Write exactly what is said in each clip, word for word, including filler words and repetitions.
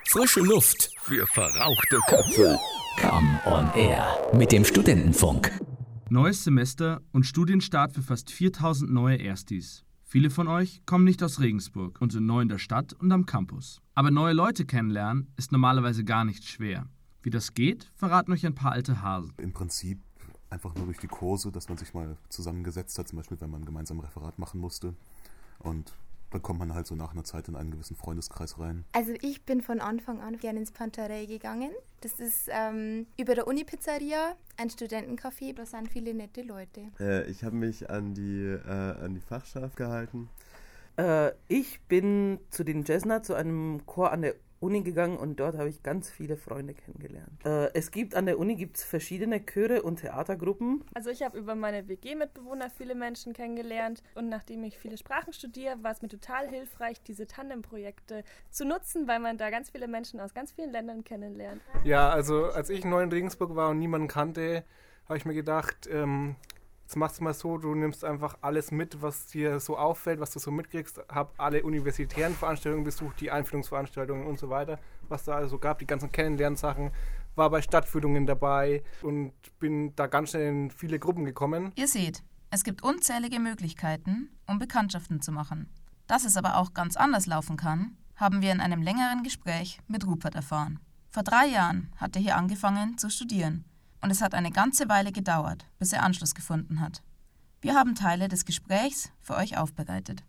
Frische Luft für verrauchte Köpfe. Come on Air mit dem Studentenfunk. Neues Semester und Studienstart für fast viertausend neue Erstis. Viele von euch kommen nicht aus Regensburg und sind neu in der Stadt und am Campus. Aber neue Leute kennenlernen ist normalerweise gar nicht schwer. Wie das geht, verraten euch ein paar alte Hasen. Im Prinzip einfach nur durch die Kurse, dass man sich mal zusammengesetzt hat, zum Beispiel wenn man gemeinsam ein Referat machen musste. Und dann kommt man halt so nach einer Zeit in einen gewissen Freundeskreis rein. Also ich bin von Anfang an gerne ins Panterei gegangen. Das ist ähm, über der Uni-Pizzeria, ein Studentencafé, da sind viele nette Leute. Äh, ich habe mich an die, äh, an die Fachschaft gehalten. Äh, ich bin zu den Jazzner, zu einem Chor an der Uni gegangen und dort habe ich ganz viele Freunde kennengelernt. Äh, es gibt an der Uni gibt's verschiedene Chöre und Theatergruppen. Also ich habe über meine W G-Mitbewohner viele Menschen kennengelernt und nachdem ich viele Sprachen studiere, war es mir total hilfreich, diese Tandem-Projekte zu nutzen, weil man da ganz viele Menschen aus ganz vielen Ländern kennenlernt. Ja, also als ich neu in Regensburg war und niemanden kannte, habe ich mir gedacht, ähm, jetzt machst du mal so, du nimmst einfach alles mit, was dir so auffällt, was du so mitkriegst. Hab alle universitären Veranstaltungen besucht, die Einführungsveranstaltungen und so weiter, was da also gab, die ganzen Kennenlernsachen. War bei Stadtführungen dabei und bin da ganz schnell in viele Gruppen gekommen. Ihr seht, es gibt unzählige Möglichkeiten, um Bekanntschaften zu machen. Dass es aber auch ganz anders laufen kann, haben wir in einem längeren Gespräch mit Rupert erfahren. Vor drei Jahren hat er hier angefangen zu studieren. Und es hat eine ganze Weile gedauert, bis er Anschluss gefunden hat. Wir haben Teile des Gesprächs für euch aufbereitet.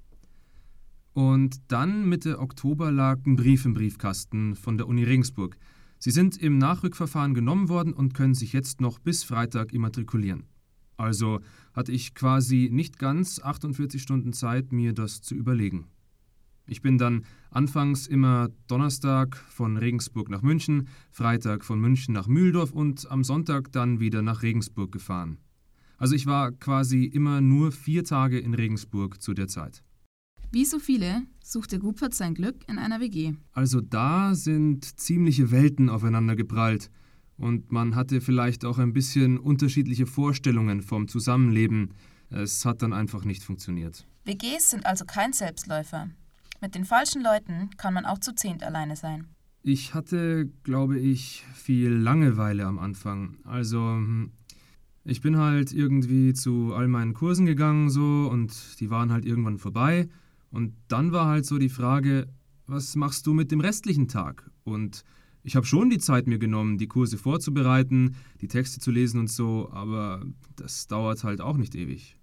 Und dann Mitte Oktober lag ein Brief im Briefkasten von der Uni Regensburg. Sie sind im Nachrückverfahren genommen worden und können sich jetzt noch bis Freitag immatrikulieren. Also hatte ich quasi nicht ganz achtundvierzig Stunden Zeit, mir das zu überlegen. Ich bin dann anfangs immer Donnerstag von Regensburg nach München, Freitag von München nach Mühldorf und am Sonntag dann wieder nach Regensburg gefahren. Also ich war quasi immer nur vier Tage in Regensburg zu der Zeit. Wie so viele suchte Rupert sein Glück in einer W G. Also da sind ziemliche Welten aufeinander geprallt und man hatte vielleicht auch ein bisschen unterschiedliche Vorstellungen vom Zusammenleben. Es hat dann einfach nicht funktioniert. W Gs sind also kein Selbstläufer. Mit den falschen Leuten kann man auch zu zehnt alleine sein. Ich hatte, glaube ich, viel Langeweile am Anfang. Also, ich bin halt irgendwie zu all meinen Kursen gegangen so und die waren halt irgendwann vorbei. Und dann war halt so die Frage, was machst du mit dem restlichen Tag? Und ich habe schon die Zeit mir genommen, die Kurse vorzubereiten, die Texte zu lesen und so, aber das dauert halt auch nicht ewig.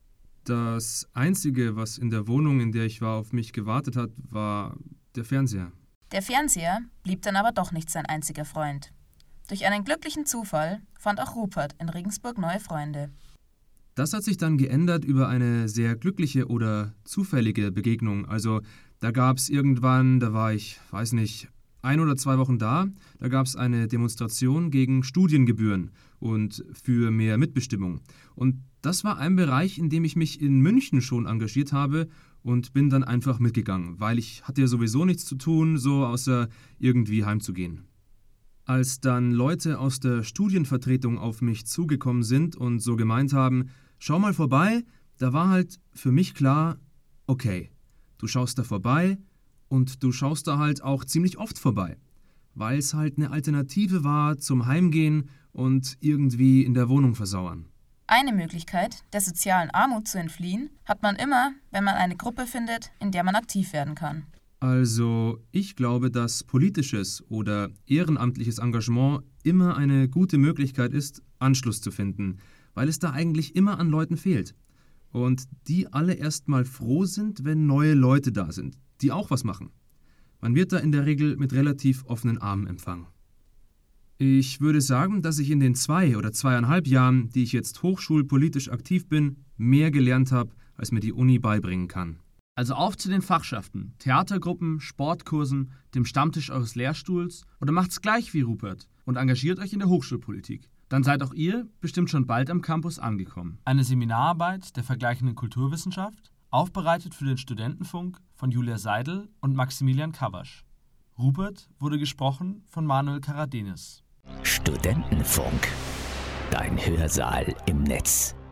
Das Einzige, was in der Wohnung, in der ich war, auf mich gewartet hat, war der Fernseher. Der Fernseher blieb dann aber doch nicht sein einziger Freund. Durch einen glücklichen Zufall fand auch Rupert in Regensburg neue Freunde. Das hat sich dann geändert über eine sehr glückliche oder zufällige Begegnung. Also da gab es irgendwann, da war ich, weiß nicht, ein oder zwei Wochen da, da gab es eine Demonstration gegen Studiengebühren und für mehr Mitbestimmung. Und das war ein Bereich, in dem ich mich in München schon engagiert habe und bin dann einfach mitgegangen, weil ich hatte ja sowieso nichts zu tun, so außer irgendwie heimzugehen. Als dann Leute aus der Studienvertretung auf mich zugekommen sind und so gemeint haben, schau mal vorbei, da war halt für mich klar, okay, du schaust da vorbei und du schaust da halt auch ziemlich oft vorbei, weil es halt eine Alternative war zum Heimgehen und irgendwie in der Wohnung versauern. Eine Möglichkeit, der sozialen Armut zu entfliehen, hat man immer, wenn man eine Gruppe findet, in der man aktiv werden kann. Also, ich glaube, dass politisches oder ehrenamtliches Engagement immer eine gute Möglichkeit ist, Anschluss zu finden, weil es da eigentlich immer an Leuten fehlt. Und die alle erstmal froh sind, wenn neue Leute da sind, die auch was machen. Man wird da in der Regel mit relativ offenen Armen empfangen. Ich würde sagen, dass ich in den zwei oder zweieinhalb Jahren, die ich jetzt hochschulpolitisch aktiv bin, mehr gelernt habe, als mir die Uni beibringen kann. Also auf zu den Fachschaften, Theatergruppen, Sportkursen, dem Stammtisch eures Lehrstuhls oder macht's gleich wie Rupert und engagiert euch in der Hochschulpolitik. Dann seid auch ihr bestimmt schon bald am Campus angekommen. Eine Seminararbeit der vergleichenden Kulturwissenschaft, aufbereitet für den Studentenfunk von Julia Seidel und Maximilian Kawasch. Rupert wurde gesprochen von Manuel Karadenis. Studentenfunk, dein Hörsaal im Netz.